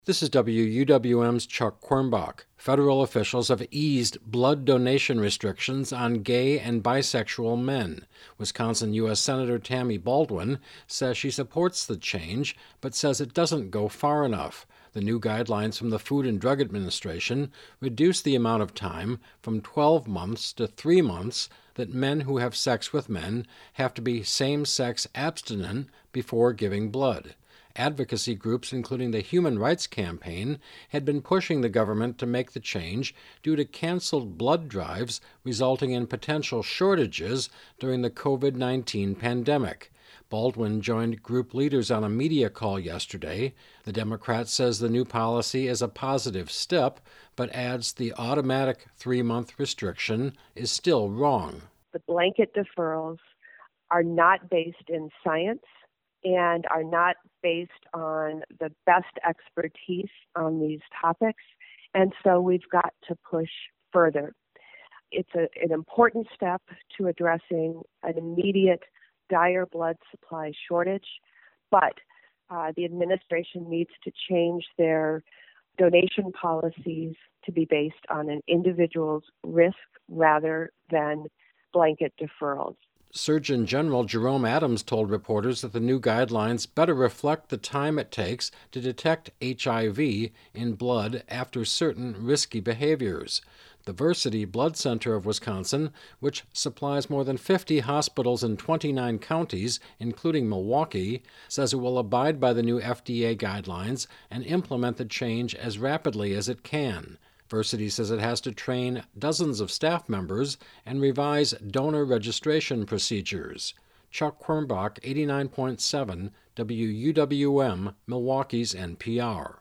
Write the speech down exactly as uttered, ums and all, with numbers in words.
This is W U W M's Chuck Quirmbach. Federal officials have eased blood donation restrictions on gay and bisexual men. Wisconsin U S Senator Tammy Baldwin says she supports the change, but says it doesn't go far enough. The new guidelines from the Food and Drug Administration reduce the amount of time from twelve months to three months that men who have sex with men have to be same-sex abstinent before giving blood. Advocacy groups, including the Human Rights Campaign, had been pushing the government to make the change due to canceled blood drives resulting in potential shortages during the covid nineteen pandemic. Baldwin joined group leaders on a media call yesterday. The Democrat says the new policy is a positive step, but adds the automatic three-month restriction is still wrong. The blanket deferrals are not based in science and are not based on the best expertise on these topics, and so we've got to push further. It's a, an important step to addressing an immediate dire blood supply shortage, but uh, the administration needs to change their donation policies to be based on an individual's risk rather than blanket deferrals. Surgeon General Jerome Adams told reporters that the new guidelines better reflect the time it takes to detect H I V in blood after certain risky behaviors. The Versiti Blood Center of Wisconsin, which supplies more than fifty hospitals in twenty-nine counties, including Milwaukee, says it will abide by the new F D A guidelines and implement the change as rapidly as it can. Versiti says it has to train dozens of staff members and revise donor registration procedures. Chuck Quirmbach, eighty-nine point seven W U W M, Milwaukee's N P R.